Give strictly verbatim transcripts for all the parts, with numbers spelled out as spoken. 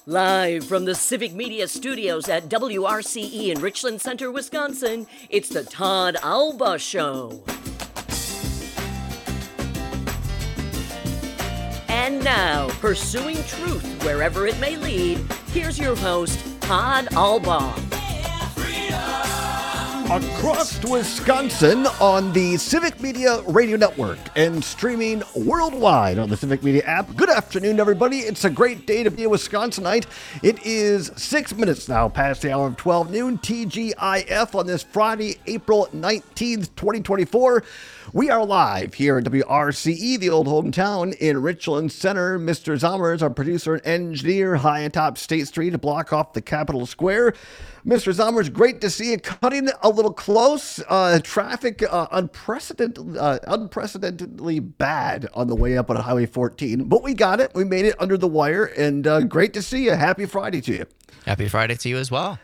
Live from the Civic Media Studios at W R C E in Richland Center, Wisconsin, it's the Todd Alba Show. And now, pursuing truth wherever it may lead, here's your host, Todd Alba. Across Wisconsin on the Civic Media Radio Network and streaming worldwide on the Civic Media app. Good afternoon, everybody. It's a great day to be a Wisconsinite. It is six minutes now past the hour of twelve noon, T G I F on this Friday, April nineteenth, twenty twenty-four. We are live here at W R C E, the old hometown in Richland Center. Mister Zommers, our producer and engineer, high atop State Street to block off the Capitol Square. Mister Zommers, great to see you. Cutting a little close. Uh, traffic uh, unprecedented, uh, unprecedentedly bad on the way up on Highway fourteen. But we got it. We made it under the wire. And uh, great to see you. Happy Friday to you. Happy Friday to you as well.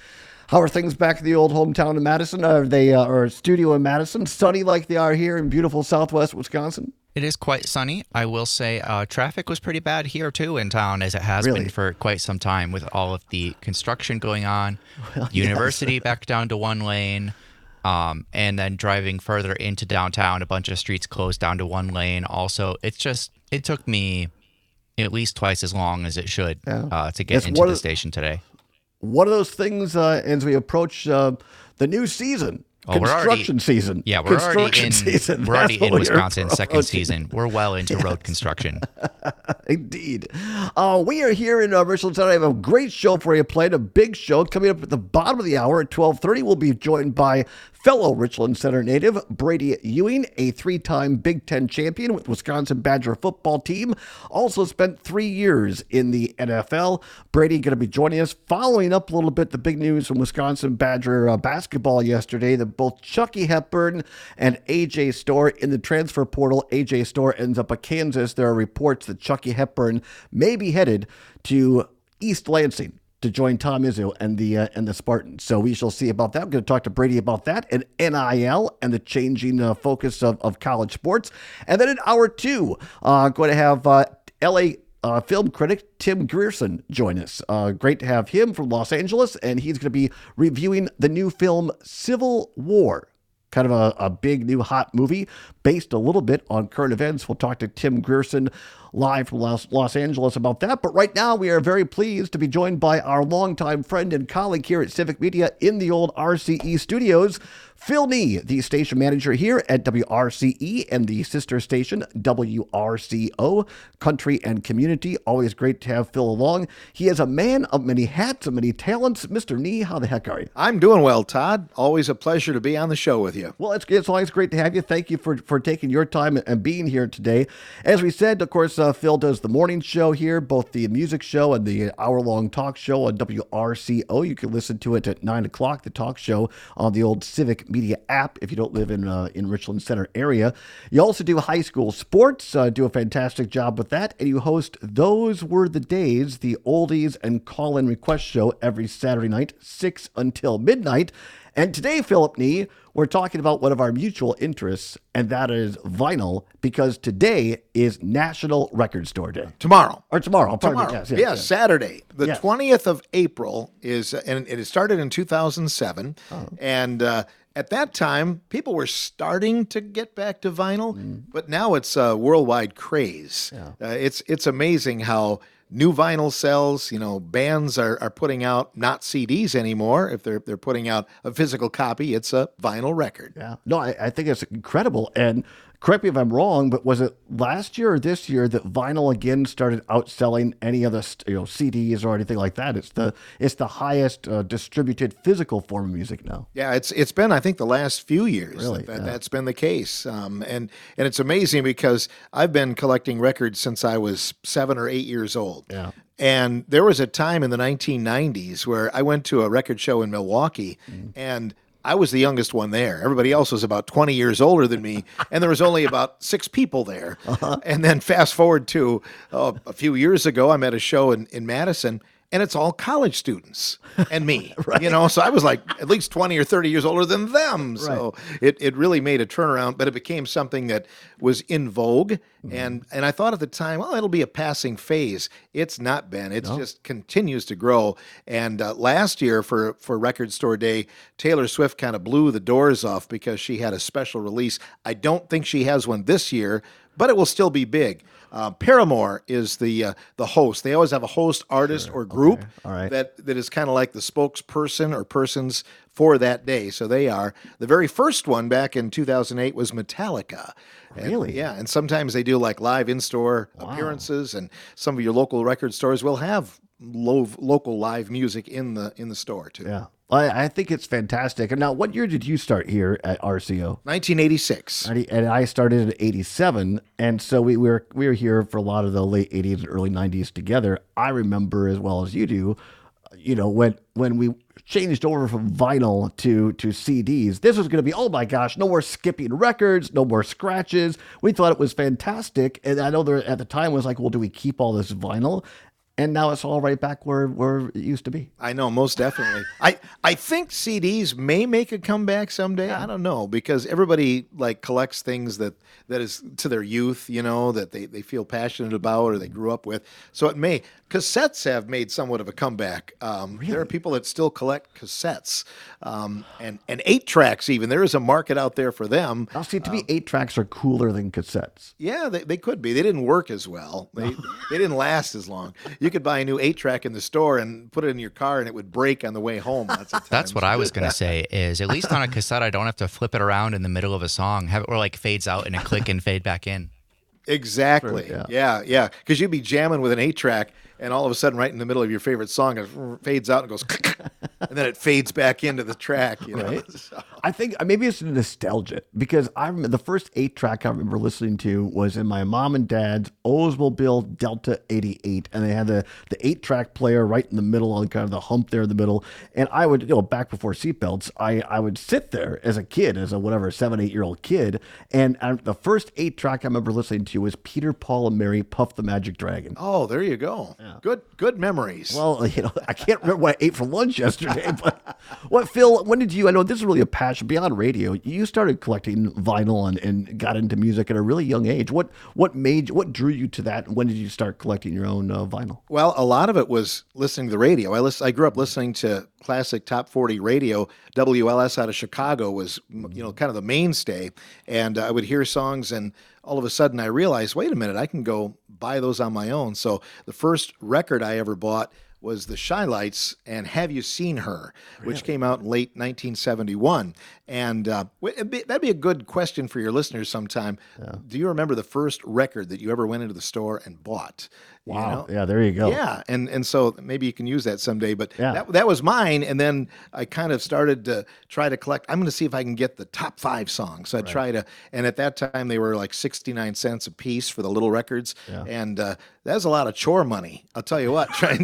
How are things back in the old hometown in Madison? Are they uh, or studio in Madison? Sunny like they are here in beautiful Southwest Wisconsin? It is quite sunny. I will say uh, traffic was pretty bad here, too, in town, as it has Really? been for quite some time with all of the construction going on. Well, University yes. back down to one lane, um, and then driving further into downtown, a bunch of streets closed down to one lane. Also, it's just, it took me at least twice as long as it should Yeah. uh, to get It's into one the of- station today. One of those things uh, as we approach uh, the new season, Oh, we're construction already- season. Yeah, we're already Construction in season. we're already That's in what we're Wisconsin's second approaching. season. We're well into road construction. Indeed. Uh, we are here in uh, Richland Center. I have a great show for you planned, a big show coming up at the bottom of the hour at twelve thirty. We'll be joined by fellow Richland Center native Brady Ewing, a three-time Big Ten champion with Wisconsin Badger football team. Also spent three years in the N F L. Brady going to be joining us, following up a little bit the big news from Wisconsin Badger uh, basketball yesterday that both Chucky Hepburn and A J Storr in the transfer portal. A J Storr ends up at Kansas. There are reports that Chucky Hepburn may be headed to East Lansing to join Tom Izzo and the uh, and the Spartans. So we shall see about that. I'm going to talk to Brady about that and N I L and the changing uh, focus of, of college sports. And then in hour two, uh, going to have uh, L A uh, film critic Tim Grierson join us. Uh, great to have him from Los Angeles, and he's going to be reviewing the new film Civil War. Kind of a, a big new hot movie based a little bit on current events. We'll talk to Tim Grierson live from Los, Los Angeles about that. But right now, we are very pleased to be joined by our longtime friend and colleague here at Civic Media in the old R C E studios, Phil Nee, the station manager here at W R C E and the sister station W R C O, Country and Community. Always great to have Phil along. He is a man of many hats and many talents. Mister Nee, how the heck are you? I'm doing well, Todd. Always a pleasure to be on the show with you. Well, it's, it's always great to have you. Thank you for, for taking your time and being here today. As we said, of course, uh, Phil does the morning show here, both the music show and the hour-long talk show on W R C O. You can listen to it at nine o'clock, the talk show on the old Civic Media app if you don't live in uh, in Richland Center area. You also do high school sports, uh, do a fantastic job with that, and you host Those Were the Days, the oldies and call-in request show every Saturday night, six until midnight. And today, Philip Nee, we're talking about one of our mutual interests, and that is vinyl, because today is National Record Store Day. Tomorrow. Or tomorrow. Pardon Tomorrow. me. Yes, yes, yes, yes. Saturday. The Yes. twentieth of April is, and it started in two thousand seven. Oh. And uh, at that time, people were starting to get back to vinyl, Mm. but now it's a worldwide craze. Yeah. Uh, it's it's amazing how new vinyl sells. You know, bands are, are putting out not C Ds anymore. If they're they're putting out a physical copy, it's a vinyl record. Yeah. No, I, I think it's incredible. And correct me if I'm wrong, but was it last year or this year that vinyl again started outselling any other, you know, C Ds or anything like that? It's the it's the highest uh, distributed physical form of music now. Yeah, it's it's been I think the last few years Really? that, Yeah. that's been the case, um, and and it's amazing because I've been collecting records since I was seven or eight years old. Yeah. And there was a time in the nineteen nineties where I went to a record show in Milwaukee, Mm. and I was the youngest one there. Everybody else was about twenty years older than me, and there was only about six people there. Uh-huh. And then fast forward to uh, a few years ago, I'm at a show in, in Madison, and it's all college students and me, right. you know, so I was like at least twenty or thirty years older than them. So right. it, it really made a turnaround, but it became something that was in vogue. Mm-hmm. And, and I thought at the time, well, it'll be a passing phase. It's not been, it no. just continues to grow. And uh, last year for, for Record Store Day, Taylor Swift kind of blew the doors off because she had a special release. I don't think she has one this year, but it will still be big. Uh, Paramore is the uh, the host. They always have a host, artist, sure. or group okay. All right. that, that is kind of like the spokesperson or persons for that day. So they are. The very first one back in two thousand eight was Metallica. And, really? Yeah, and sometimes they do like live in-store wow. appearances, and some of your local record stores will have lo- local live music in the in the store too. Yeah. I, I think it's fantastic. And now, what year did you start here at R C O? nineteen eighty-six. And I started in eighty-seven, and so we were we were here for a lot of the late eighties and early nineties together. I remember as well as you do, you know, when when we changed over from vinyl to to C Ds. This was going to be, oh my gosh, no more skipping records, no more scratches. We thought it was fantastic, and I know there at the time was like, well, do we keep all this vinyl? And now it's all right back where, where it used to be. I know, most definitely. I, I think C Ds may make a comeback someday. I don't know, because everybody like collects things that, that is to their youth, you know, that they, they feel passionate about or they grew up with. So it may. Cassettes have made somewhat of a comeback. Um, really? There are people that still collect cassettes um, and, and eight tracks even. There is a market out there for them. I'll see, to me, eight tracks are cooler than cassettes. Yeah, they, they could be. They didn't work as well. They, they didn't last as long. You could buy a new eight track in the store and put it in your car and it would break on the way home. Lots of times. That's what I was going to say is at least on a cassette, I don't have to flip it around in the middle of a song, have it where like fades out and a click and fade back in. Exactly. True, yeah, yeah. Because you'd be jamming with an eight track and all of a sudden right in the middle of your favorite song, it fades out and goes and then it fades back into the track. You know? Right. So. I think maybe it's nostalgia because I remember the first eight track I remember listening to was in my mom and dad's Oldsmobile Delta eighty-eight, and they had the the eight track player right in the middle on kind of the hump there in the middle. And I would, you know, back before seatbelts, I I would sit there as a kid, as a whatever seven eight year old kid, and I, the first eight track I remember listening to was Peter, Paul, and Mary Puff the Magic Dragon. Oh, there you go. Yeah. Good good memories. Well, you know, I can't remember what I ate for lunch yesterday, but what, Phil, when did you, I know this is really a passion beyond radio, you started collecting vinyl and, and got into music at a really young age. What what made, what drew you to that, and when did you start collecting your own uh, vinyl? Well, a lot of it was listening to the radio. I listen, I grew up listening to classic top forty radio. W L S out of Chicago was, you know, kind of the mainstay, and uh, I would hear songs, and all of a sudden I realized, wait a minute, I can go buy those on my own. So the first record I ever bought was the Shy-Lights and Have You Seen Her, which really? came out in late nineteen seventy-one. And uh, be, that'd be a good question for your listeners sometime. Yeah. Do you remember the first record that you ever went into the store and bought? Wow. You know? Yeah, there you go. Yeah, and and so maybe you can use that someday. But yeah. that, that was mine, and then I kind of started to try to collect. I'm going to see if I can get the top five songs. So I right. try to, and at that time they were like sixty-nine cents a piece for the little records, yeah. and uh, that was a lot of chore money. I'll tell you what, trying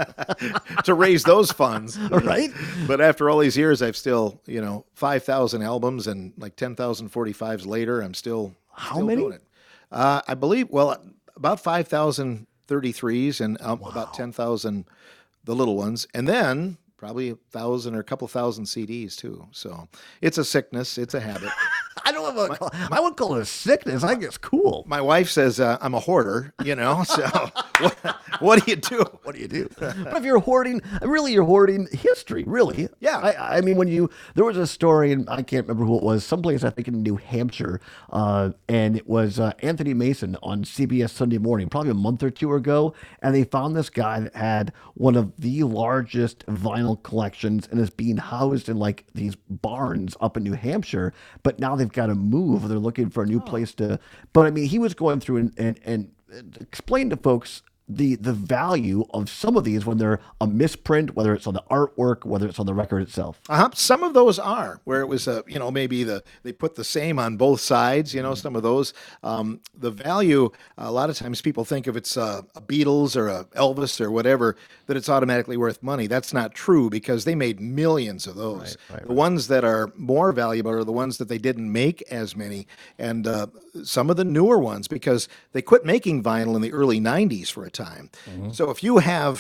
to to raise those funds. Right. But after all these years, I've still, you know, five thousand albums and like ten thousand forty-fives later, I'm still how still many? Doing it. Uh, I believe well about five thousand. thirty-threes and um, wow. about ten thousand the little ones, and then probably a thousand or a couple thousand C Ds too. So it's a sickness, it's a habit. I don't have a, my, I wouldn't call it a sickness. I think it's cool. My wife says uh, I'm a hoarder, you know, so what, what do you do? What do you do? But if you're hoarding, really you're hoarding history, really. Yeah. I, I mean, when you, there was a story, and I can't remember who it was, someplace I think in New Hampshire, uh, and it was uh, Anthony Mason on C B S Sunday Morning, probably a month or two ago, and they found this guy that had one of the largest vinyl collections and is being housed in like these barns up in New Hampshire, but now they've got to move. They're looking for a new oh. place to, but I mean, he was going through and, and, and explained to folks the the value of some of these when they're a misprint, whether it's on the artwork, whether it's on the record itself. Uh-huh. Some of those are where it was a, you know, maybe the they put the same on both sides, you know, mm-hmm. some of those. Um, the value, a lot of times people think if it's a, a Beatles or a Elvis or whatever, that it's automatically worth money. That's not true because they made millions of those. Right, right, the right. ones that are more valuable are the ones that they didn't make as many. And uh, some of the newer ones, because they quit making vinyl in the early nineties for a time. Mm-hmm. So if you have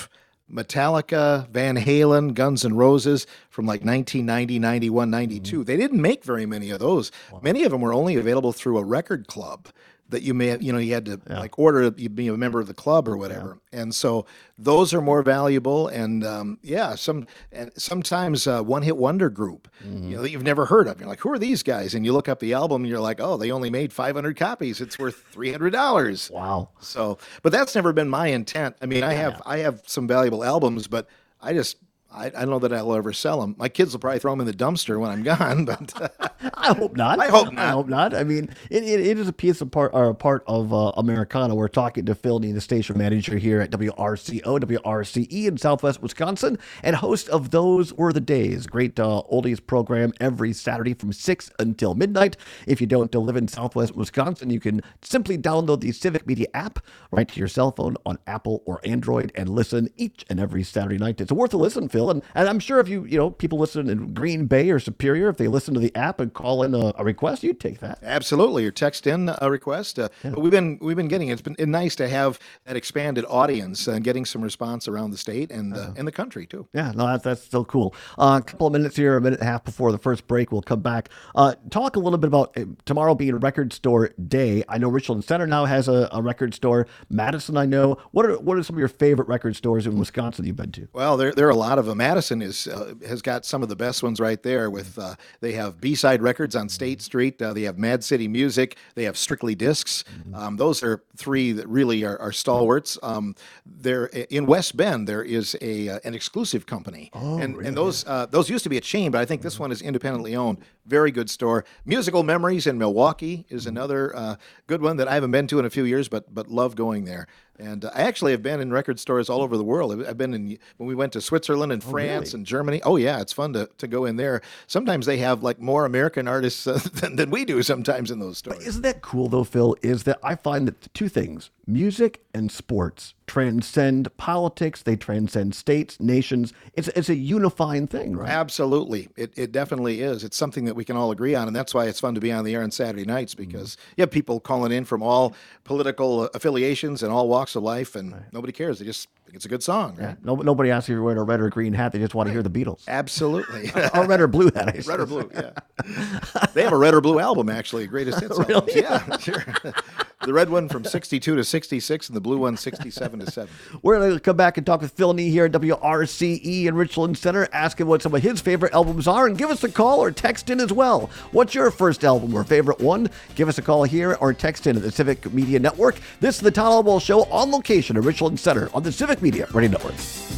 Metallica, Van Halen, Guns N' Roses from like nineteen ninety, ninety-one, ninety-two. Mm-hmm. They didn't make very many of those. Wow. Many of them were only available through a record club that you may, you know, you had to yeah. like order, you'd be a member of the club or whatever. Yeah. And so those are more valuable. And um, yeah, some, and sometimes uh, one hit wonder group, mm-hmm. you know, that you've never heard of. You're like, who are these guys? And you look up the album and you're like, oh, they only made five hundred copies. It's worth three hundred dollars. Wow. So, but that's never been my intent. I mean, I have, yeah. I have some valuable albums, but I just, I, I don't know that I'll ever sell them. My kids will probably throw them in the dumpster when I'm gone, but I hope not. I hope not. I hope not. I mean, it, it, it is a piece of part or a part of uh, Americana. We're talking to Phil Nee, the station manager here at W R C O, W R C E in Southwest Wisconsin, and host of Those Were the Days, great uh, oldies program every Saturday from six until midnight. If you don't live in Southwest Wisconsin, you can simply download the Civic Media app right to your cell phone on Apple or Android and listen each and every Saturday night. It's worth a listen, Phil. And, and I'm sure if you, you know, people listen in Green Bay or Superior, if they listen to the app and call in a, a request, you'd take that. Absolutely. Or text in a request. Uh, yeah. But we've been, we've been getting, it's been nice to have that expanded audience and getting some response around the state and, uh, uh, and the country too. Yeah, no, that's, that's still cool. Uh, a couple of minutes here, a minute and a half before the first break, we'll come back. Uh, talk a little bit about uh, tomorrow being Record Store Day. I know Richland Center now has a, a record store. Madison, I know. What are, what are some of your favorite record stores in Wisconsin you've been to? Well, there, there are a lot of them. Madison is uh, has got some of the best ones right there. With uh, they have B-side records on State Street. Uh, they have Mad City Music. They have Strictly Discs. Um, those are three that really are, are stalwarts. Um, there in West Bend there is a uh, an exclusive company, oh, and really? and those uh, those used to be a chain, but I think this one is independently owned. Very good store. Musical Memories in Milwaukee is another uh, good one that I haven't been to in a few years, but but love going there. And uh, I actually have been in record stores all over the world. I've been in, when we went to Switzerland and France oh, really? and Germany. Oh, yeah, it's fun to, to go in there. Sometimes they have like more American artists uh, than, than we do sometimes in those stores. But isn't that cool, though, Phil, is that I find that two things, music and sports, transcend politics. They transcend states, nations. It's it's a unifying thing, right? Absolutely. It it definitely is. It's something that we can all agree on, and that's why it's fun to be on the air on Saturday nights, because mm-hmm. you have people calling in from all political affiliations and all walks of life, and right. nobody cares. They just think it's a good song, right? Yeah. No, nobody asks if you're wearing a red or green hat. They just want right. to hear the Beatles. Absolutely. Or red or blue hat, I Red or blue, yeah. They have a red or blue album, actually, greatest hits really? albums. Yeah, sure. The red one from sixty-two to sixty-six, and the blue one sixty-seven to seventy. We're going to come back and talk with Phil Nee here at W R C E in Richland Center, ask him what some of his favorite albums are, and give us a call or text in as well. What's your first album or favorite one? Give us a call here or text in at the Civic Media Network. This is the Todd Albo Show on location at Richland Center on the Civic Media Radio Network.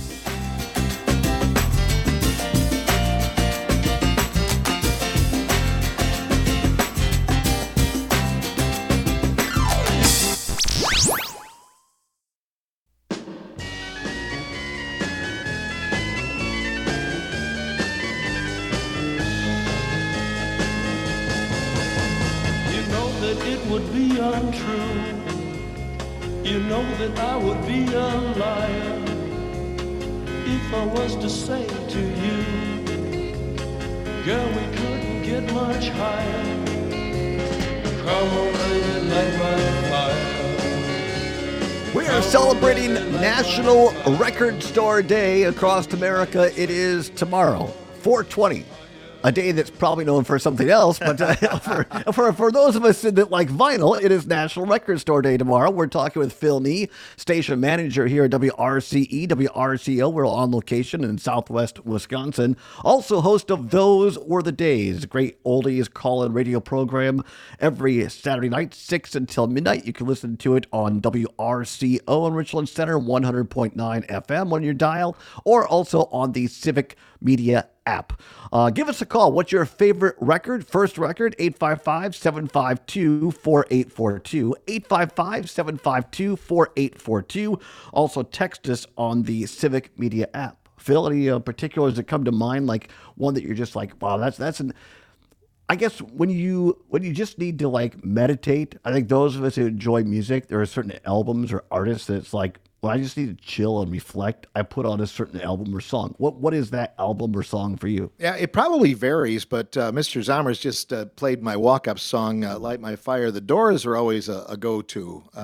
You know that I would be a liar if I was to say to you, girl, we couldn't get much higher. Come on, baby, light my fire. We are celebrating National Record Store Day across America. It is tomorrow, four twenty. A day that's probably known for something else, but uh, for, for for those of us that like vinyl, it is National Record Store Day tomorrow. We're talking with Phil Nee, station manager here at W R C E, W R C O. We're on location in Southwest Wisconsin. Also host of Those Were the Days, great oldies call-in radio program every Saturday night, six until midnight. You can listen to it on W R C O in Richland Center, one hundred point nine F M on your dial, or also on the Civic Media app. Uh, give us a call. What's your favorite record? First record, eight five five, seven five two, four eight four two, eight five five, seven five two, four eight four two. Also text us on the Civic Media app. Phil, any uh, particulars that come to mind, like one that you're just like, wow, that's that's an... I guess when you when you just need to like meditate, I think those of us who enjoy music, there are certain albums or artists that's like, when I just need to chill and reflect, I put on a certain album or song. What What is that album or song for you? Yeah, it probably varies, but uh, Mister Zommers just uh, played my walk-up song, uh, Light My Fire. The Doors are always a, a go-to. Uh,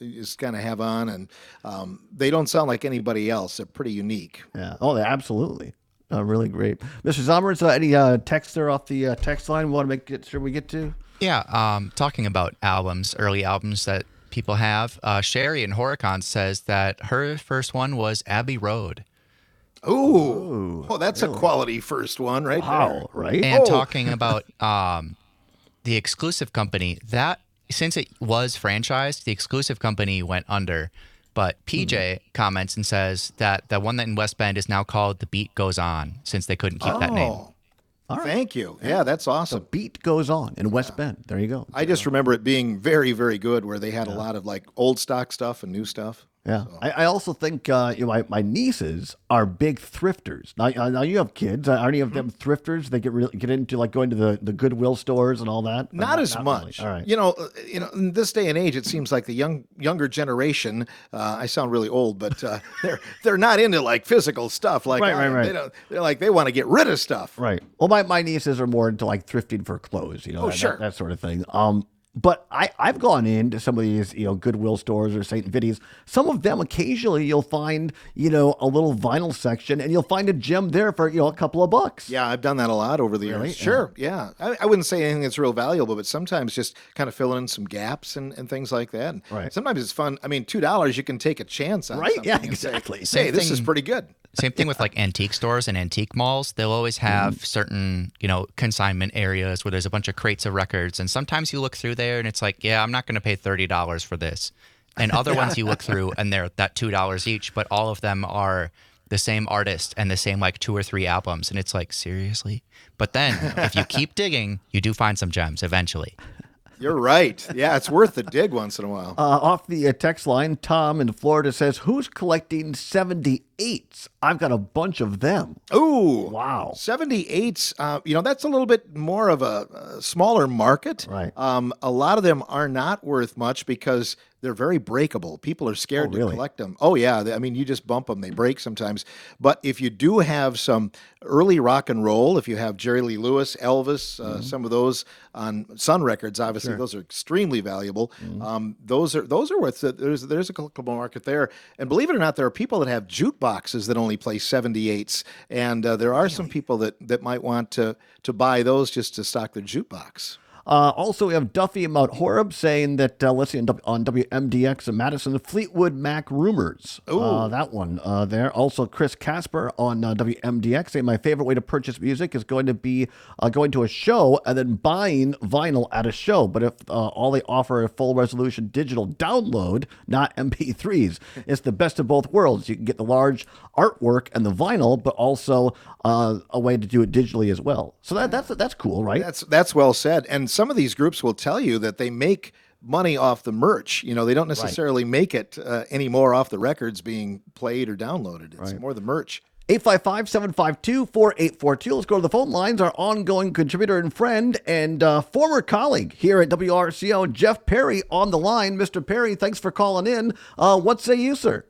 just kind of have on, and um, they don't sound like anybody else. They're pretty unique. Yeah. Oh, yeah, absolutely. Uh, really great. Mister Zommers, uh, any uh, text there off the uh, text line we want to make it sure we get to? Yeah, um, talking about albums, early albums that people have, uh, Sherry in Horicon says that her first one was Abbey Road. Ooh. Oh, that's a quality first one right Wow, there. right? And Oh. talking about um, the exclusive company, that since it was franchised, the exclusive company went under. But P J Hmm. comments and says that the one that in West Bend is now called The Beat Goes On, since they couldn't keep that name. Oh, thank you. Yeah, that's The awesome. beat goes on in West Bend. There you go. I just remember it being very, very good, where they had a lot of like old stock stuff and new stuff. Yeah, I, I also think uh, you know, my, my nieces are big thrifters. Now, uh, now you have kids. Are any of them thrifters? They get really, get into like going to the, the Goodwill stores and all that. Or Not as really? much. All right. You know, uh, you know, in this day and age, it seems like the young younger generation. Uh, I sound really old, but uh, they're they're not into like physical stuff. Like Right, I right, am. right. They don't, they're like they want to get rid of stuff. Right. Well, my, my nieces are more into like thrifting for clothes, you know, Oh, that, sure. that, that sort of thing. Um, but I, I've gone into some of these, you know, Goodwill stores or Saint Vity's. Some of them, occasionally, you'll find, you know, a little vinyl section, and you'll find a gem there for, you know, a couple of bucks. Yeah, I've done that a lot over the Really? years. Sure, yeah. I, I wouldn't say anything that's real valuable, but sometimes just kind of filling in some gaps and, and things like that. And Right. Sometimes it's fun. I mean, two dollars you can take a chance on. Right? something Yeah, and say, exactly. Hey, Same this is thing- pretty good. Same thing with like antique stores and antique malls. They'll always have certain, you know, consignment areas where there's a bunch of crates of records. And sometimes you look through there and it's like, yeah, I'm not going to pay thirty dollars for this. And other ones you look through and they're that two dollars each, but all of them are the same artist and the same like two or three albums. And it's like, seriously? But then if you keep digging, you do find some gems eventually. You're right. Yeah, it's worth the dig once in a while. Uh, off the uh, text line, Tom in Florida says, "Who's collecting seventy-eights? I've got a bunch of them." Ooh. Wow. seventy-eights, uh, you know, that's a little bit more of a, a smaller market. Right. Um, a lot of them are not worth much because they're very breakable. People are scared Oh, really? to collect them. Oh, yeah. They- I mean, you just bump them, they break sometimes. But if you do have some early rock and roll, if you have Jerry Lee Lewis, Elvis, uh, Mm-hmm. some of those on Sun Records, obviously, those are extremely valuable. Mm-hmm. Um, those are those are worth it. There's, there's a collectible market there. And believe it or not, there are people that have jukeboxes that only play seventy-eights. And uh, there are some people that, that might want to, to buy those just to stock their jukebox. Uh, also, we have Duffy in Mount Horeb saying that, uh, let's see, on, W- on W M D X in Madison, Fleetwood Mac Rumors. Uh, that one uh, there. Also, Chris Casper on uh, W M D X saying, "My favorite way to purchase music is going to be uh, going to a show and then buying vinyl at a show. But if uh, all they offer a full resolution digital download, not M P threes, it's the best of both worlds. You can get the large artwork and the vinyl, but also uh, a way to do it digitally as well. So that, that's that's cool, right? That's that's well said. And some of these groups will tell you that they make money off the merch. You know, they don't necessarily make it uh, anymore off the records being played or downloaded. It's more the merch. eight five five, seven five two, four eight four two. Let's go to the phone lines. Our ongoing contributor and friend and uh, former colleague here at W R C O, Jeff Perry, on the line. Mister Perry, thanks for calling in. Uh, what say you, sir?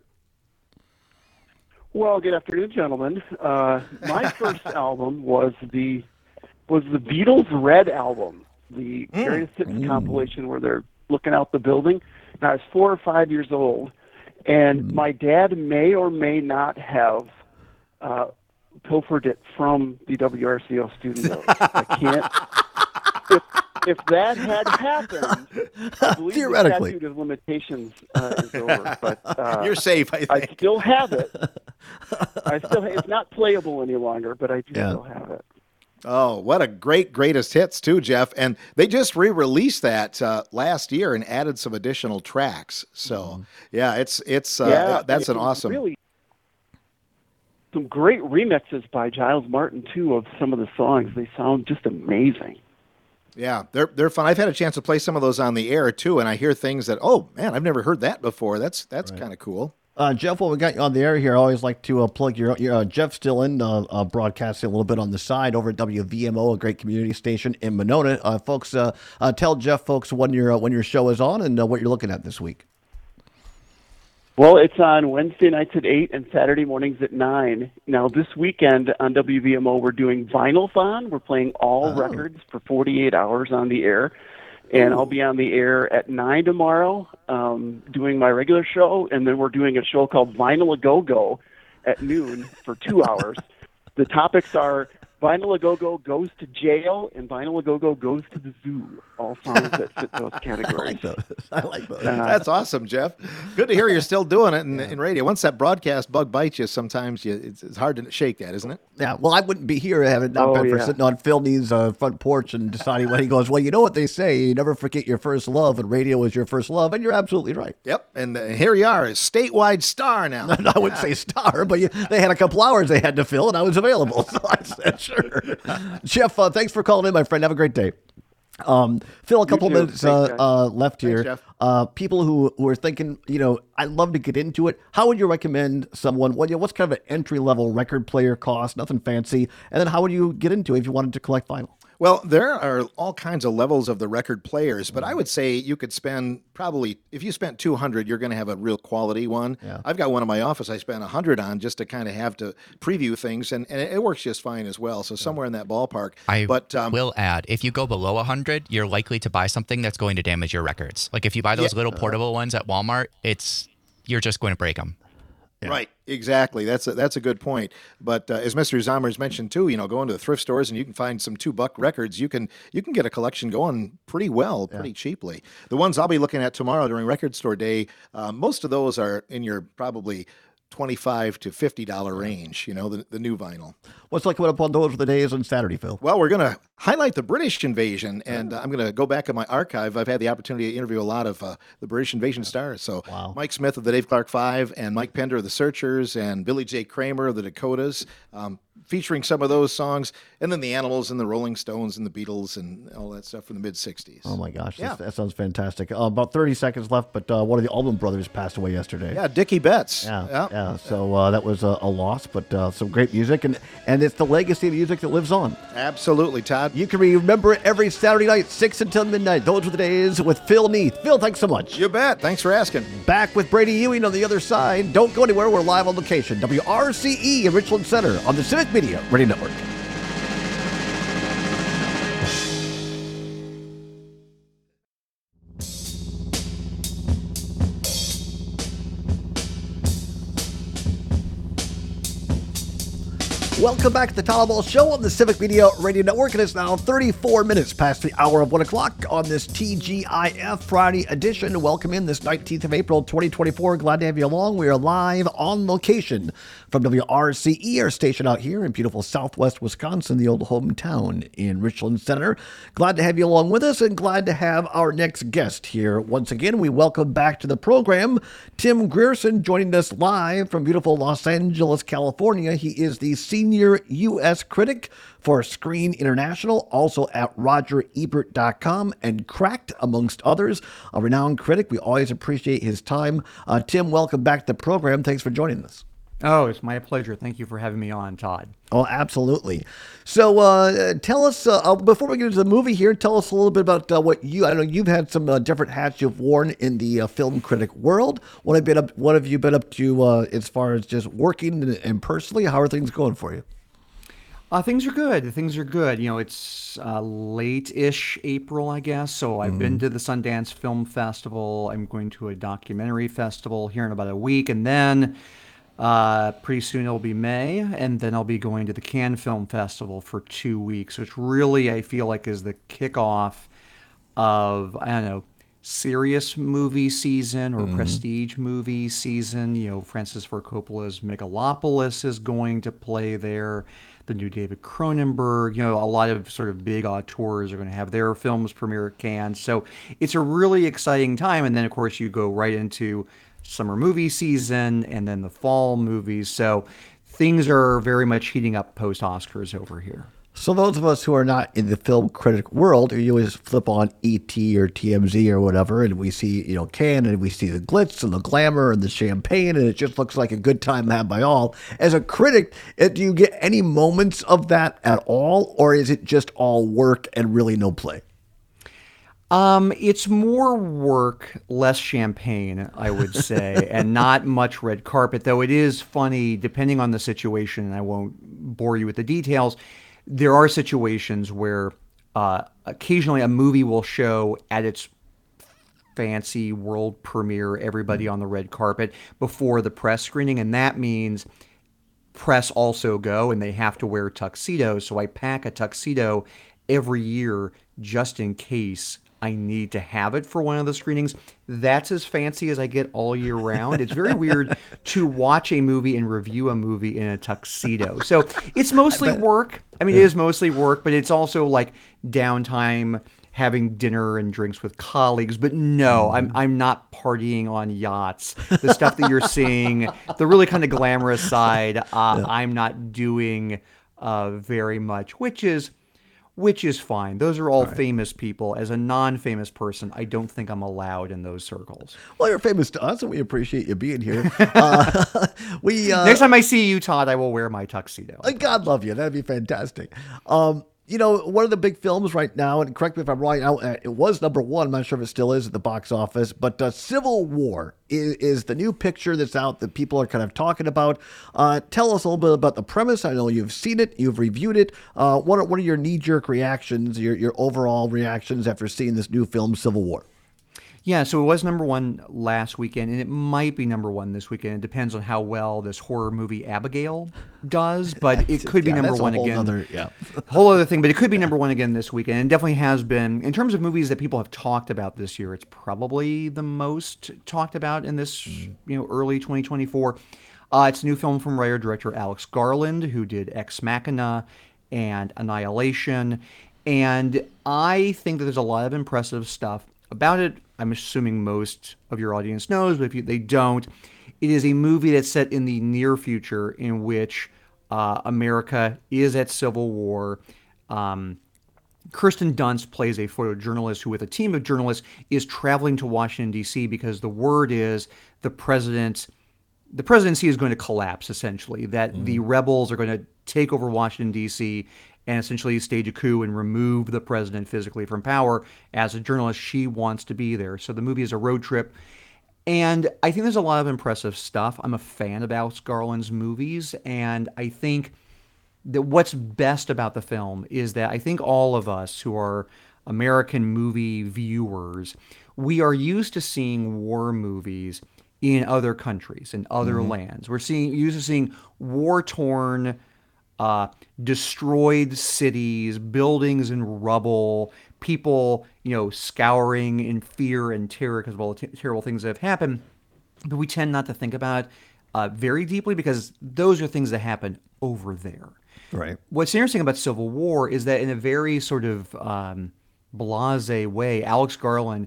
Well, good afternoon, gentlemen. Uh, my first album was the was the Beatles' Red album, the various hits compilation where they're looking out the building. And I was four or five years old, and my dad may or may not have uh, pilfered it from the W R C O studios. I can't. If, if that had happened, I believe Theoretically. the statute of limitations uh, is over. But uh, You're safe, I I think. still have it. I still it's not playable any longer, but I do Yeah. still have it. Oh, what a great greatest hits too, Jeff. And they just re-released that uh, last year and added some additional tracks. So yeah, it's it's uh, yeah, that's an it- awesome. Really, some great remixes by Giles Martin too of some of the songs. They sound just amazing. Yeah, they're they're fun. I've had a chance to play some of those on the air too, and I hear things that oh man, I've never heard that before. That's that's kind of cool. Uh, Jeff, while we got you on the air here, I always like to uh, plug your, your uh, Jeff still in uh, uh, broadcasting a little bit on the side over at W V M O, a great community station in Monona. Uh, folks, uh, uh, tell Jeff folks when your uh, when your show is on and uh, what you're looking at this week. Well, it's on Wednesday nights at eight and Saturday mornings at nine. Now, this weekend on W V M O, we're doing Vinyl-thon. We're playing all records for forty-eight hours on the air. And I'll be on the air at nine tomorrow, um, doing my regular show, and then we're doing a show called Vinyl A Go Go at noon for two hours. The topics are Vinyl A Go Go goes to jail and Vinyl A Go Go goes to the zoo. All songs that fit those categories. I like those. I like those. Uh, That's awesome, Jeff. Good to hear you're still doing it in, in radio. Once that broadcast bug bites you, sometimes you, it's, it's hard to shake that, isn't it? Yeah, well, I wouldn't be here had it not Oh, been for yeah. sitting on Phil Nee's uh, front porch and deciding what he goes, well, you know what they say, you never forget your first love, and radio is your first love, and you're absolutely right. Yep. And uh, here you are, a statewide star now. I wouldn't say star, but you, they had a couple hours they had to fill, and I was available, so I said sure. Jeff, uh, thanks for calling in, my friend. Have a great day. Um, Phil, a couple too. minutes Thanks, uh, guys. uh, left here. Jeff. Uh, people who, who are thinking, you know, I'd love to get into it. How would you recommend someone? What, you know, what's kind of an entry level record player cost? Nothing fancy. And then how would you get into it if you wanted to collect vinyl? Well, there are all kinds of levels of the record players, but I would say you could spend probably, if you spent two hundred, you're going to have a real quality one. Yeah. I've got one in my office I spent one hundred on just to kind of have to preview things, and, and it works just fine as well. So somewhere in that ballpark. I but um, will add, if you go below one hundred, you're likely to buy something that's going to damage your records. Like if you buy those little portable ones at Walmart, it's you're just going to break them. Right, exactly. That's a, that's a good point. But uh, as Mister Zommers mentioned too, you know, go into the thrift stores and you can find some two buck records. You can you can get a collection going pretty well, pretty cheaply. The ones I'll be looking at tomorrow during Record Store Day, uh, most of those are in your probably twenty-five to fifty dollar range. You know, the the new vinyl. What's like coming up on those for the days on Saturday, Phil? Well, we're going to highlight the British invasion, and uh, I'm going to go back in my archive. I've had the opportunity to interview a lot of uh, the British invasion stars. So Wow. Mike Smith of the Dave Clark Five, and Mike Pender of the Searchers, and Billy J. Kramer of the Dakotas, um, featuring some of those songs, and then the Animals and the Rolling Stones and the Beatles and all that stuff from the mid sixties. Oh my gosh, Yeah. that's, that sounds fantastic. Uh, about thirty seconds left, but uh, one of the Allman Brothers passed away yesterday. Yeah, Dickie Betts. Yeah, yeah. So uh, that was a, a loss, but uh, some great music, and and it's the legacy of music that lives on. Absolutely, Todd. You can remember it every Saturday night, six until midnight. Those were the days with Phil Neath. Phil, thanks so much. You bet. Thanks for asking. Back with Brady Ewing on the other side. Don't go anywhere. We're live on location. W R C E in Richland Center on the Civic Media Radio Network. Welcome back to the Todd Ball Show on the Civic Media Radio Network. It is now thirty-four minutes past the hour of one o'clock on this T G I F Friday edition. Welcome in this nineteenth of April, twenty twenty-four. Glad to have you along. We are live on location from W R C E, our station out here in beautiful southwest Wisconsin, the old hometown in Richland Center. Glad to have you along with us, and glad to have our next guest here. Once again, we welcome back to the program Tim Grierson, joining us live from beautiful Los Angeles, California. He is the senior U S critic for Screen International, also at roger ebert dot com and Cracked, amongst others. A renowned critic. We always appreciate his time. Uh, Tim, welcome back to the program. Thanks for joining us. Oh, it's my pleasure. Thank you for having me on, Todd. Oh, absolutely. So uh, tell us, uh, uh, before we get into the movie here, tell us a little bit about uh, what you, I know you've had some uh, different hats you've worn in the uh, film critic world. What have, been up, what have you been up to uh, as far as just working and, and personally? How are things going for you? Uh, things are good. Things are good. You know, it's uh, late-ish April, I guess. So I've been to the Sundance Film Festival. I'm going to a documentary festival here in about a week. And then uh, pretty soon it'll be May. And then I'll be going to the Cannes Film Festival for two weeks, which really I feel like is the kickoff of, I don't know, serious movie season or prestige movie season. You know, Francis Ford Coppola's Megalopolis is going to play there. The new David Cronenberg, you know, a lot of sort of big auteurs are going to have their films premiere at Cannes. So it's a really exciting time. And then, of course, you go right into summer movie season and then the fall movies. So things are very much heating up post-Oscars over here. So those of us who are not in the film critic world, you always flip on E T or T M Z or whatever, and we see, you know, Cannes, and we see the glitz and the glamour and the champagne, and it just looks like a good time had by all. As a critic, uh, do you get any moments of that at all, or is it just all work and really no play? Um, it's more work, less champagne, I would say, and not much red carpet, though it is funny, depending on the situation, and I won't bore you with the details. There are situations where uh, occasionally a movie will show at its fancy world premiere, everybody on the red carpet before the press screening, and that means press also go, and they have to wear tuxedos. So I pack a tuxedo every year just in case I need to have it for one of the screenings. That's as fancy as I get all year round. It's very weird to watch a movie and review a movie in a tuxedo. So it's mostly work. I mean, it is mostly work, but it's also like downtime, having dinner and drinks with colleagues. But no, I'm I'm not partying on yachts. The stuff that you're seeing, the really kind of glamorous side, uh, yeah. I'm not doing uh, very much, which is which is fine. Those are all right. famous people. As a non-famous person, I don't think I'm allowed in those circles. Well, you're famous to us, and we appreciate you being here. uh, we uh, Next time I see you, Todd, I will wear my tuxedo. God love you. That'd be fantastic. Um, You know, one of the big films right now, and correct me if I'm wrong, it was number one. I'm not sure if it still is at the box office, but uh, Civil War is, is the new picture that's out that people are kind of talking about. Uh, tell us a little bit about the premise. I know you've seen it, you've reviewed it. Uh, what, are, what are your knee-jerk reactions, your, your overall reactions after seeing this new film, Civil War? Yeah, so it was number one last weekend, and it might be number one this weekend. It depends on how well this horror movie Abigail does, but it could be yeah, number that's one a whole again. Other, yeah, whole other thing, but it could be number one again this weekend, and definitely has been. In terms of movies that people have talked about this year, it's probably the most talked about in this, you know, early twenty twenty-four. Uh, it's a new film from writer-director Alex Garland, who did Ex Machina and Annihilation, and I think that there's a lot of impressive stuff about it. I'm assuming most of your audience knows, but if you, they don't, it is a movie that's set in the near future in which uh, America is at civil war. Um, Kirsten Dunst plays a photojournalist who, with a team of journalists, is traveling to Washington, D C because the word is the president, the presidency is going to collapse, essentially, that mm. the rebels are going to take over Washington, D C, and essentially stage a coup and remove the president physically from power. As a journalist, she wants to be there. So the movie is a road trip. And I think there's a lot of impressive stuff. I'm a fan of Alex Garland's movies. And I think that what's best about the film is that I think all of us who are American movie viewers, we are used to seeing war movies in other countries, in other mm-hmm. lands. We're seeing used to seeing war-torn, Uh, destroyed cities, buildings in rubble, people, you know, scouring in fear and terror because of all the t- terrible things that have happened. But we tend not to think about it uh, very deeply because those are things that happen over there. Right. What's interesting about Civil War is that in a very sort of um, blasé way, Alex Garland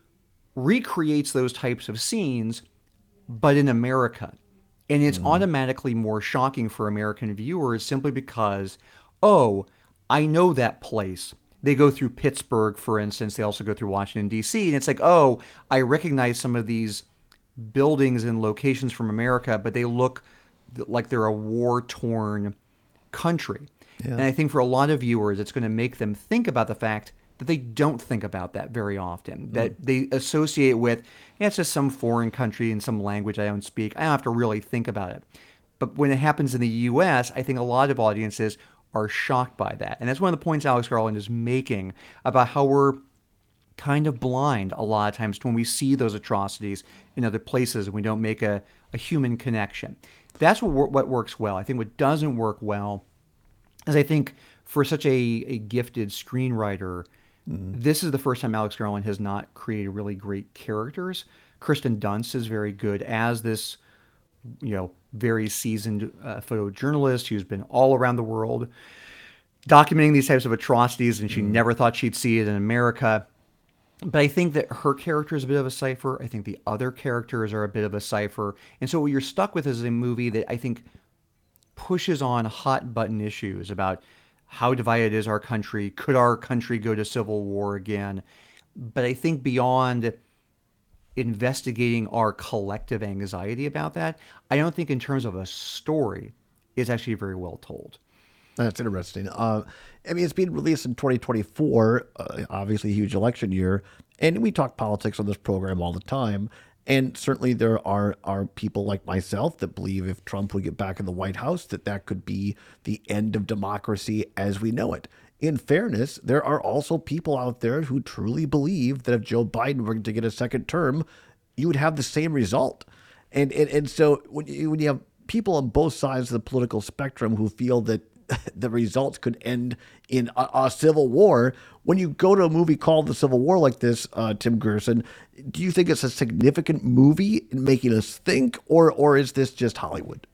recreates those types of scenes, but in America. And it's mm. automatically more shocking for American viewers simply because, oh, I know that place. They go through Pittsburgh, for instance. They also go through Washington, D C. And it's like, oh, I recognize some of these buildings and locations from America, but they look like they're a war-torn country. Yeah. And I think for a lot of viewers, it's going to make them think about the fact that they don't think about that very often, that mm. they associate with, yeah, it's just some foreign country in some language I don't speak. I don't have to really think about it. But when it happens in the U S, I think a lot of audiences are shocked by that. And that's one of the points Alex Garland is making about how we're kind of blind a lot of times when we see those atrocities in other places and we don't make a, a human connection. That's what, what works well. I think what doesn't work well is I think for such a, a gifted screenwriter, mm-hmm. this is the first time Alex Garland has not created really great characters. Kirsten Dunst is very good as this, you know, very seasoned uh, photojournalist who's been all around the world documenting these types of atrocities, and she mm-hmm. never thought she'd see it in America. But I think that her character is a bit of a cipher. I think the other characters are a bit of a cipher. And so what you're stuck with is a movie that I think pushes on hot button issues about how divided is our country? Could our country go to civil war again? But I think beyond investigating our collective anxiety about that, I don't think in terms of a story, it's actually very well told. That's interesting. Uh, I mean, it's being released in twenty twenty-four, uh, obviously a huge election year, and we talk politics on this program all the time. And certainly there are, are people like myself that believe if Trump would get back in the White House, that that could be the end of democracy as we know it. in fairness, there are also people out there who truly believe that if Joe Biden were to get a second term, you would have the same result. And and, and so when you, when you have people on both sides of the political spectrum who feel that the results could end in a, a civil war, when you go to a movie called The Civil War like this, uh, Tim Gerson, do you think it's a significant movie in making us think, or or is this just Hollywood?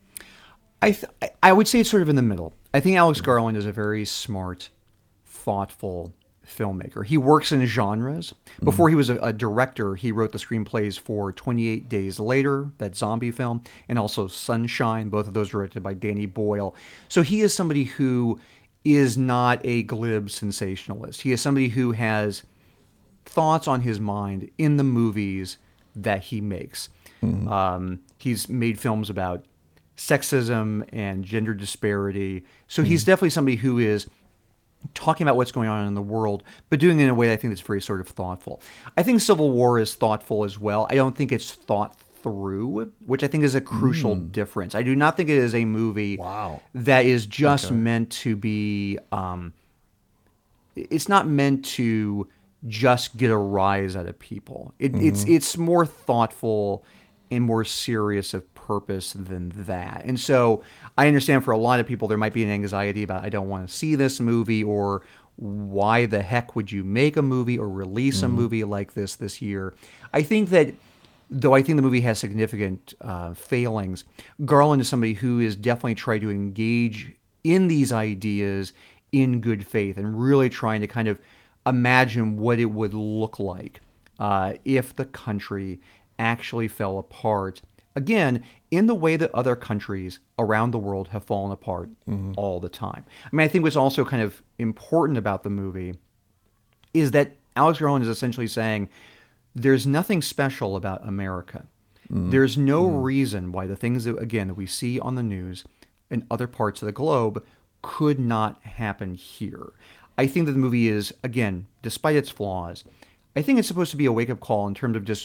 I th- I would say it's sort of in the middle. I think Alex Garland is a very smart, thoughtful filmmaker. He works in genres. Before he was a, a director, he wrote the screenplays for twenty-eight Days Later, that zombie film, and also Sunshine, both of those directed by Danny Boyle. So he is somebody who is not a glib sensationalist. He is somebody who has thoughts on his mind in the movies that he makes. Mm-hmm. Um, he's made films about sexism and gender disparity. So he's definitely somebody who is talking about what's going on in the world, but doing it in a way that I think that's very sort of thoughtful. I think Civil War is thoughtful as well. I don't think it's thought through, which I think is a crucial mm. difference. I do not think it is a movie wow. that is just okay. meant to be, um, it's not meant to just get a rise out of people. It, mm-hmm. It's it's more thoughtful and more serious of purpose than that. And so I understand for a lot of people there might be an anxiety about, I don't want to see this movie, or why the heck would you make a movie or release mm-hmm. a movie like this this year? I think that, though I think the movie has significant uh, failings, Garland is somebody who is definitely trying to engage in these ideas in good faith and really trying to kind of imagine what it would look like uh, if the country actually fell apart, again, in the way that other countries around the world have fallen apart mm-hmm. all the time. I mean, I think what's also kind of important about the movie is that Alex Garland is essentially saying there's nothing special about America. Mm-hmm. There's no mm-hmm. reason why the things that, again, that we see on the news in other parts of the globe could not happen here. I think that the movie is, again, despite its flaws, I think it's supposed to be a wake-up call in terms of just,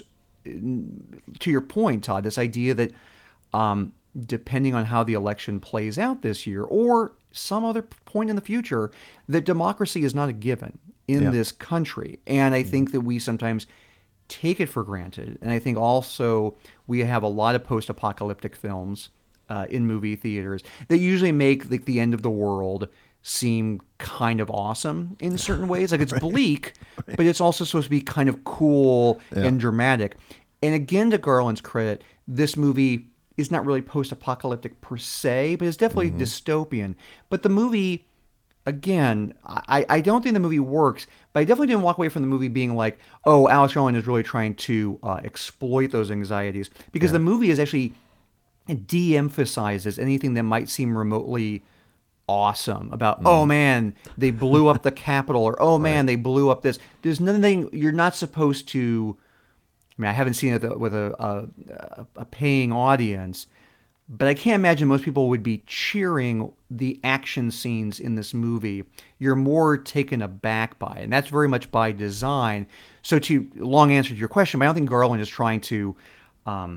to your point, Todd, this idea that um, depending on how the election plays out this year or some other point in the future, that democracy is not a given in yeah. this country. And I think that we sometimes take it for granted. And I think also we have a lot of post-apocalyptic films uh, in movie theaters that usually make like the end of the world seem kind of awesome in certain ways. Like it's right. bleak, right. but it's also supposed to be kind of cool yeah. and dramatic. And again, to Garland's credit, this movie is not really post-apocalyptic per se, but it's definitely mm-hmm. dystopian. But the movie, again, I, I don't think the movie works, but I definitely didn't walk away from the movie being like, oh, Alex Garland is really trying to uh, exploit those anxieties. Because yeah. the movie is actually de-emphasizes anything that might seem remotely awesome about, mm. oh man, they blew up the Capitol, or oh man, right. they blew up this. There's nothing, you're not supposed to, I mean, I haven't seen it with a, a, a paying audience, but I can't imagine most people would be cheering the action scenes in this movie. You're more taken aback by it, and that's very much by design. So to, long answer to your question, but I don't think Garland is trying to um,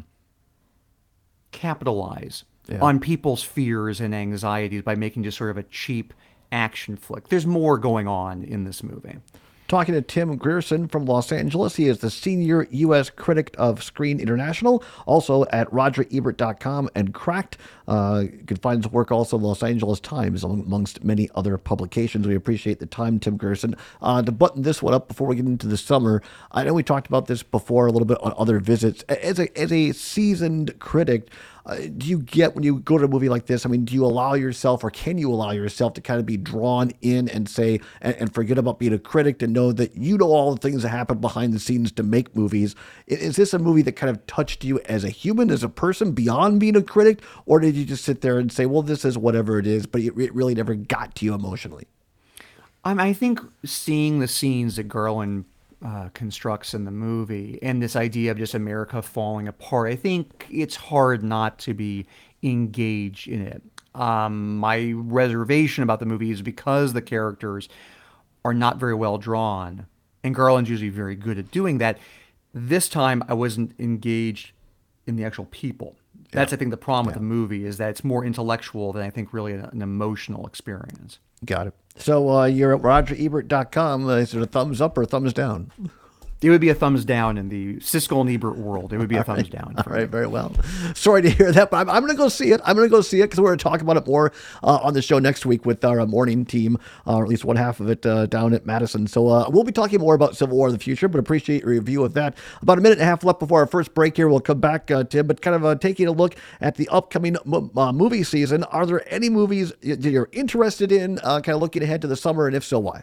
capitalize Yeah. on people's fears and anxieties by making just sort of a cheap action flick. There's more going on in this movie. Talking to Tim Grierson from Los Angeles. He is the senior U S critic of Screen International, also at roger ebert dot com and Cracked. Uh, you can find his work also in Los Angeles Times, amongst many other publications. We appreciate the time, Tim Grierson. Uh, to button this one up before we get into the summer, I know we talked about this before a little bit on other visits. As a, as a seasoned critic, Uh, do you get, when you go to a movie like this, I mean, do you allow yourself, or can you allow yourself to kind of be drawn in and say, and, and forget about being a critic, to know that you know all the things that happen behind the scenes to make movies? Is, is this a movie that kind of touched you as a human, as a person, beyond being a critic? Or did you just sit there and say, well, this is whatever it is, but it, it really never got to you emotionally? Um, I think seeing the scenes that Garland Uh, constructs in the movie, and this idea of just America falling apart, I think it's hard not to be engaged in it. Um, my reservation about the movie is because the characters are not very well drawn, and Garland's usually very good at doing that. This time I wasn't engaged in the actual people. That's, I think, the problem with the movie is that it's more intellectual than I think really an, an emotional experience. Got it. So uh, you're at roger ebert dot com. Uh, is it a thumbs up or a thumbs down? It would be a thumbs down in the Siskel and Ebert world. It would be a thumbs down. All right, very well. Sorry to hear that, but I'm, I'm going to go see it. I'm going to go see it because we're going to talk about it more uh, on the show next week with our uh, morning team, uh, or at least one half of it uh, down at Madison. So uh, we'll be talking more about Civil War in the future, but appreciate your review of that. About a minute and a half left before our first break here. We'll come back, uh, Tim, but kind of uh, taking a look at the upcoming m- uh, movie season. Are there any movies that you're interested in, uh, kind of looking ahead to the summer, and if so, why?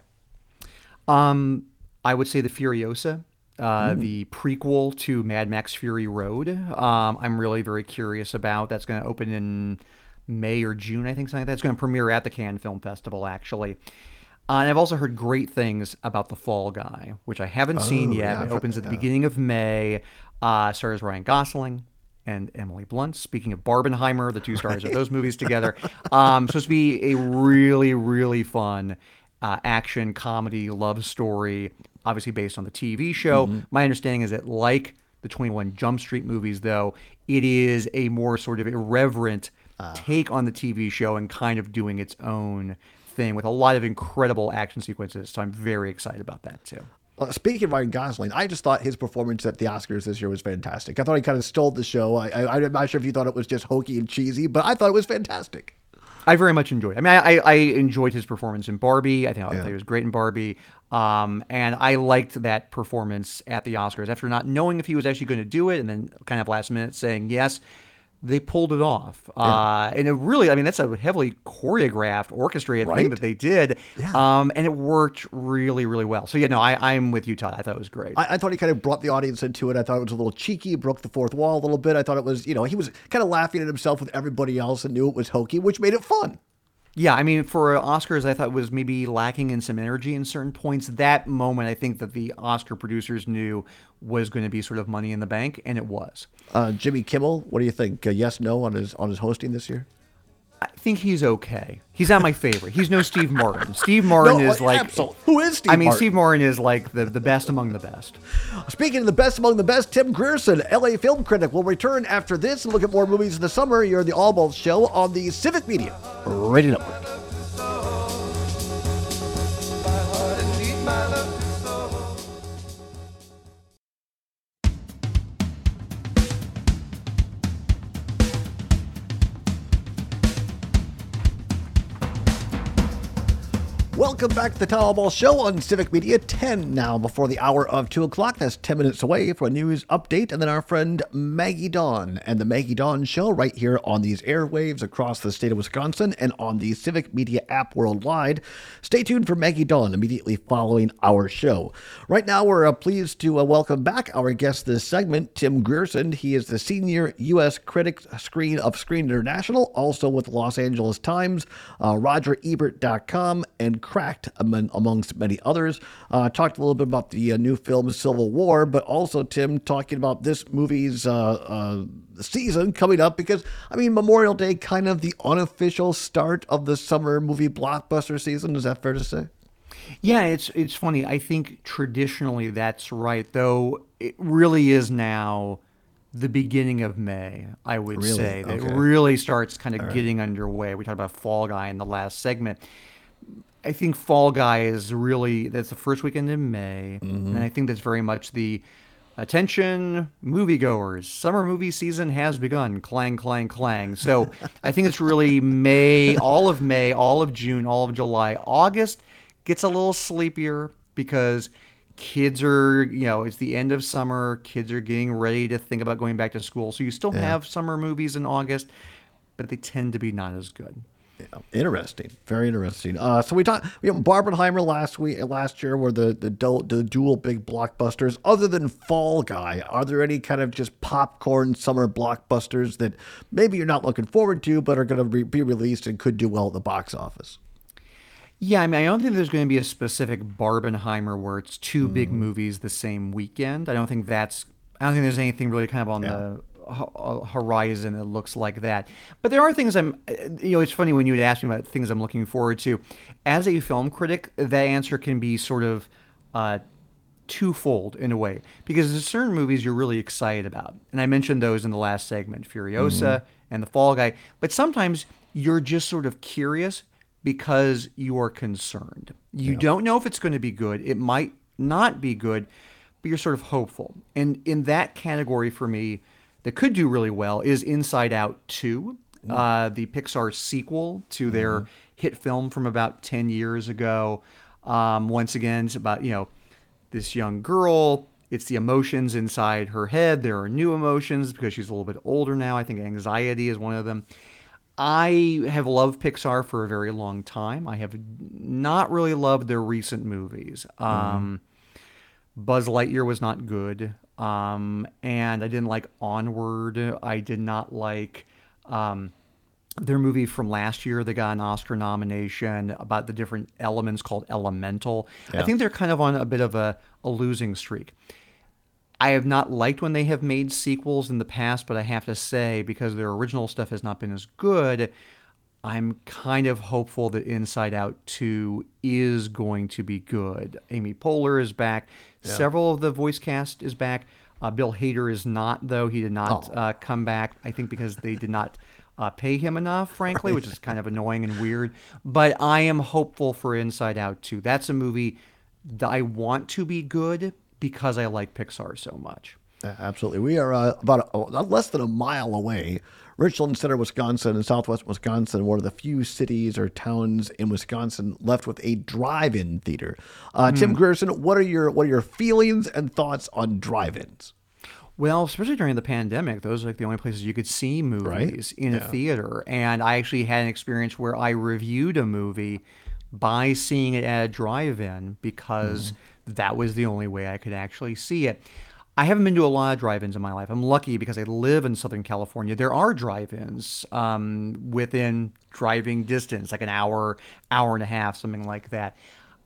Um, I would say the Furiosa. Uh, mm. The prequel to Mad Max Fury Road. Um, I'm really very curious about. That's going to open in May or June, I think, something like that. It's going to premiere at the Cannes Film Festival, actually. Uh, and I've also heard great things about The Fall Guy, which I haven't oh, seen yet. Yeah, it opens at the beginning of May. Uh, stars Ryan Gosling and Emily Blunt. Speaking of Barbenheimer, the two stars of those movies together. Um, supposed to be a really, really fun uh, action, comedy, love story, obviously based on the T V show. Mm-hmm. My understanding is that, like the twenty-one Jump Street movies, though, it is a more sort of irreverent uh. take on the T V show and kind of doing its own thing with a lot of incredible action sequences. So I'm very excited about that, too. Uh, speaking of Ryan Gosling, I just thought his performance at the Oscars this year was fantastic. I thought he kind of stole the show. I, I, I'm not sure if you thought it was just hokey and cheesy, but I thought it was fantastic. I very much enjoyed it. I mean, I, I enjoyed his performance in Barbie. I think Yeah. he was great in Barbie. Um, and I liked that performance at the Oscars. After not knowing if he was actually going to do it and then kind of last minute saying yes, they pulled it off. Yeah. Uh, and it really, I mean, that's a heavily choreographed, orchestrated Right? thing that they did. Yeah. Um, and it worked really, really well. So, yeah, no, I, I'm with you, Todd. I thought it was great. I, I thought he kind of brought the audience into it. I thought it was a little cheeky, broke the fourth wall a little bit. I thought it was, you know, he was kind of laughing at himself with everybody else and knew it was hokey, which made it fun. Yeah, I mean, for Oscars, I thought was maybe lacking in some energy in certain points. That moment, I think that the Oscar producers knew was going to be sort of money in the bank, and it was. Uh, Jimmy Kimmel, what do you think? Uh, yes, no on his on his hosting this year? I think he's okay. He's not my favorite. He's no Steve Martin. Steve Martin No, is like... absolutely. Who is Steve I mean, Martin? Steve Martin is like the, the best among the best. Speaking of the best among the best, Tim Grierson, L A film critic, will return after this and look at more movies in the summer. You're the All Balls Show on the Civic Media Radio Network. Welcome back to the Town Hall Ball Show on Civic Media. ten now before the hour of two o'clock. That's ten minutes away for a news update. And then our friend Maggie Dawn and the Maggie Dawn Show right here on these airwaves across the state of Wisconsin and on the Civic Media app worldwide. Stay tuned for Maggie Dawn immediately following our show. Right now, we're uh, pleased to uh, welcome back our guest this segment, Tim Grierson. He is the senior U S critic screen of Screen International, also with the Los Angeles Times, uh, roger ebert dot com, and Cracked, among, amongst many others. Uh, talked a little bit about the uh, new film Civil War, but also, Tim, talking about this movie's uh, uh, season coming up because, I mean, Memorial Day, kind of the unofficial start of the summer movie blockbuster season. Is that fair to say? Yeah, it's it's funny. I think traditionally that's right, though it really is now the beginning of May, I would Really? say. That Okay. It really starts kind of All right. getting underway. We talked about Fall Guy in the last segment. I think Fall Guy is really, that's the first weekend in May. Mm-hmm. And I think that's very much the attention moviegoers. Summer movie season has begun. Clang, clang, clang. So I think it's really May, all of May, all of June, all of July. August gets a little sleepier because kids are, you know, it's the end of summer. Kids are getting ready to think about going back to school. So you still Yeah. have summer movies in August, but they tend to be not as good. Yeah, interesting, very interesting. Uh, so we talked, you know, Barbenheimer last week, last year, were the the, du- the dual big blockbusters. Other than Fall Guy, are there any kind of just popcorn summer blockbusters that maybe you're not looking forward to, but are going to re- be released and could do well at the box office? Yeah, I mean, I don't think there's going to be a specific Barbenheimer where it's two big movies the same weekend. I don't think that's. I don't think there's anything really kind of on Yeah. the ho- horizon that looks like that. But there are things I'm. You know, it's funny when you would ask me about things I'm looking forward to. As a film critic, that answer can be sort of uh, twofold in a way, because there's certain movies you're really excited about. And I mentioned those in the last segment, Furiosa and The Fall Guy. But sometimes you're just sort of curious because you are concerned. You don't know if it's going to be good. It might not be good, but you're sort of hopeful. And in that category for me, that could do really well is Inside Out two, uh, the Pixar sequel to their hit film from about ten years ago. Um, once again, it's about, you know, this young girl. It's the emotions inside her head. There are new emotions because she's a little bit older now. I think anxiety is one of them. I have loved Pixar for a very long time. I have not really loved their recent movies. Um, Buzz Lightyear was not good. Um, and I didn't like Onward. I did not like um, their movie from last year that got an Oscar nomination about the different elements called Elemental. I think they're kind of on a bit of a, a losing streak. I have not liked when they have made sequels in the past, but I have to say, because their original stuff has not been as good, I'm kind of hopeful that Inside Out two is going to be good. Amy Poehler is back. Several of the voice cast is back. Uh, Bill Hader is not, though. He did not Oh. uh, come back, I think because they did not uh, pay him enough, frankly, which is kind of annoying and weird. But I am hopeful for Inside Out two. That's a movie that I want to be good because I like Pixar so much. Yeah, absolutely. We are uh, about a, less than a mile away. Richland Center, Wisconsin, in southwest Wisconsin, one of the few cities or towns in Wisconsin left with a drive-in theater. Uh, Tim Grierson, what are your what are your feelings and thoughts on drive-ins? Well, especially during the pandemic, those are like the only places you could see movies in a theater. And I actually had an experience where I reviewed a movie by seeing it at a drive-in because that was the only way I could actually see it. I haven't been to a lot of drive-ins in my life. I'm lucky because I live in Southern California. There are drive-ins um, within driving distance, like an hour, hour and a half, something like that.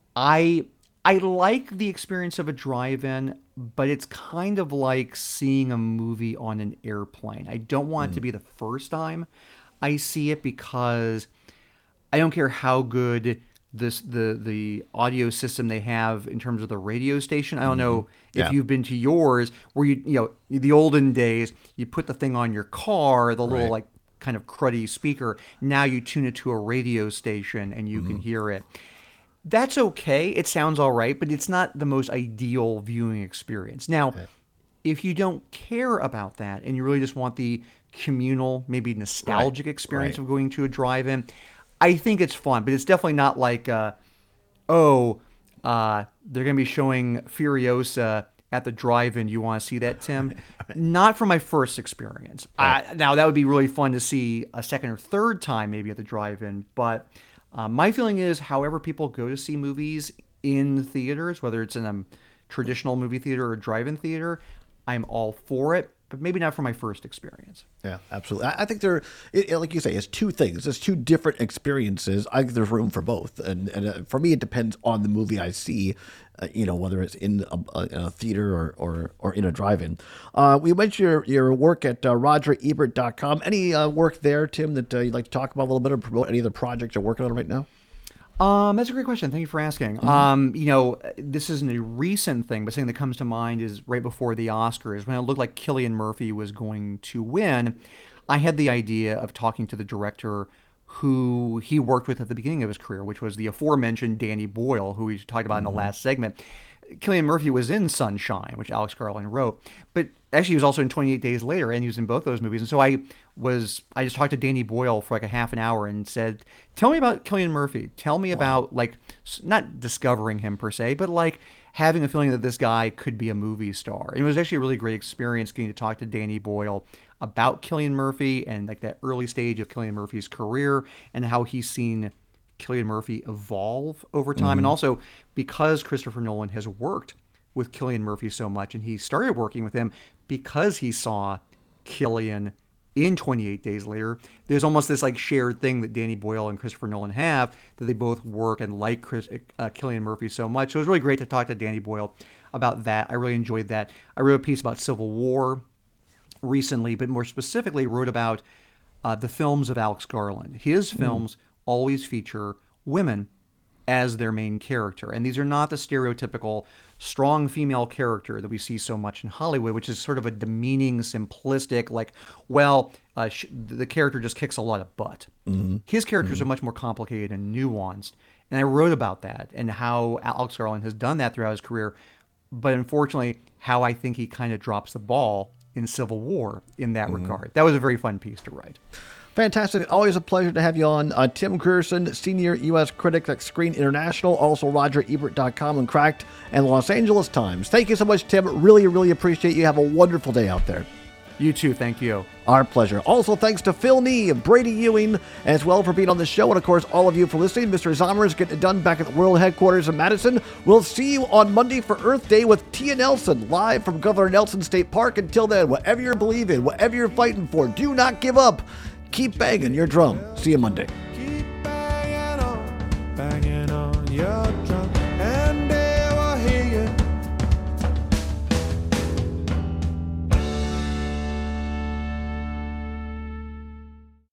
I I like the experience of a drive-in, but it's kind of like seeing a movie on an airplane. I don't want it to be the first time I see it because I don't care how good this the the audio system they have in terms of the radio station. I don't know if Yeah. you've been to yours where you you know the olden days you put the thing on your car, the little Right. like kind of cruddy speaker. Now you tune it to a radio station and you can hear it. That's okay. It sounds all right, but it's not the most ideal viewing experience. Now, if you don't care about that and you really just want the communal, maybe nostalgic experience right. of going to a drive-in, I think it's fun, but it's definitely not like, uh, oh, uh, they're going to be showing Furiosa at the drive-in. You want to see that, Tim? Not from my first experience. I, now, that would be really fun to see a second or third time maybe at the drive-in, but uh, my feeling is however people go to see movies in theaters, whether it's in a traditional movie theater or drive-in theater, I'm all for it, but maybe not for my first experience. Yeah, absolutely. I I think there, it, it- like you say, it's two things. It's two different experiences. I think there's room for both, and and uh, for me, it depends on the movie I see. Uh, you know, whether it's in a, a, in a theater or, or or in a drive-in. Uh, we mentioned your your work at uh, Roger Ebert dot com. Any uh, work there, Tim, that uh, you'd like to talk about a little bit, or promote any of the projects you're working on right now? Um, that's a great question. Thank you for asking. Um, you know, this isn't a recent thing, but something that comes to mind is right before the Oscars, when it looked like Cillian Murphy was going to win, I had the idea of talking to the director who he worked with at the beginning of his career, which was the aforementioned Danny Boyle, who we talked about in the last segment. Cillian Murphy was in Sunshine, which Alex Garland wrote, but actually he was also in twenty-eight Days Later, and he was in both those movies. And so I was, I just talked to Danny Boyle for like a half an hour and said, tell me about Cillian Murphy. Tell me about like, s- not discovering him per se, but like having a feeling that this guy could be a movie star. And it was actually a really great experience getting to talk to Danny Boyle about Cillian Murphy and like that early stage of Cillian Murphy's career and how he's seen Cillian Murphy evolve over time. And also because Christopher Nolan has worked with Cillian Murphy so much, and he started working with him because he saw Cillian in twenty-eight Days Later, there's almost this like shared thing that Danny Boyle and Christopher Nolan have, that they both work and like Chris, uh, Cillian Murphy so much. So it was really great to talk to Danny Boyle about that. I really enjoyed that. I wrote a piece about Civil War recently, but more specifically wrote about uh, the films of Alex Garland. His films always feature women as their main character. And these are not the stereotypical strong female character that we see so much in Hollywood, which is sort of a demeaning, simplistic, like, well, uh, sh- the character just kicks a lot of butt. Mm-hmm. His characters mm-hmm. are much more complicated and nuanced. And I wrote about that and how Alex Garland has done that throughout his career. But unfortunately, how I think he kind of drops the ball in Civil War in that mm-hmm. regard. That was a very fun piece to write. Fantastic. Always a pleasure to have you on. Uh, Tim Grierson, Senior U S Critic at Screen International, also Roger Ebert dot com and Cracked and Los Angeles Times. Thank you so much, Tim. Really, really appreciate you. Have a wonderful day out there. You too. Thank you. Our pleasure. Also, thanks to Phil Nee, Brady Ewing, as well for being on the show. And, of course, all of you for listening. Mister Zomer is getting it done back at the World Headquarters in Madison. We'll see you on Monday for Earth Day with Tia Nelson, live from Governor Nelson State Park. Until then, whatever you're believing, whatever you're fighting for, do not give up. Keep banging your drum. See you Monday. Keep banging on, banging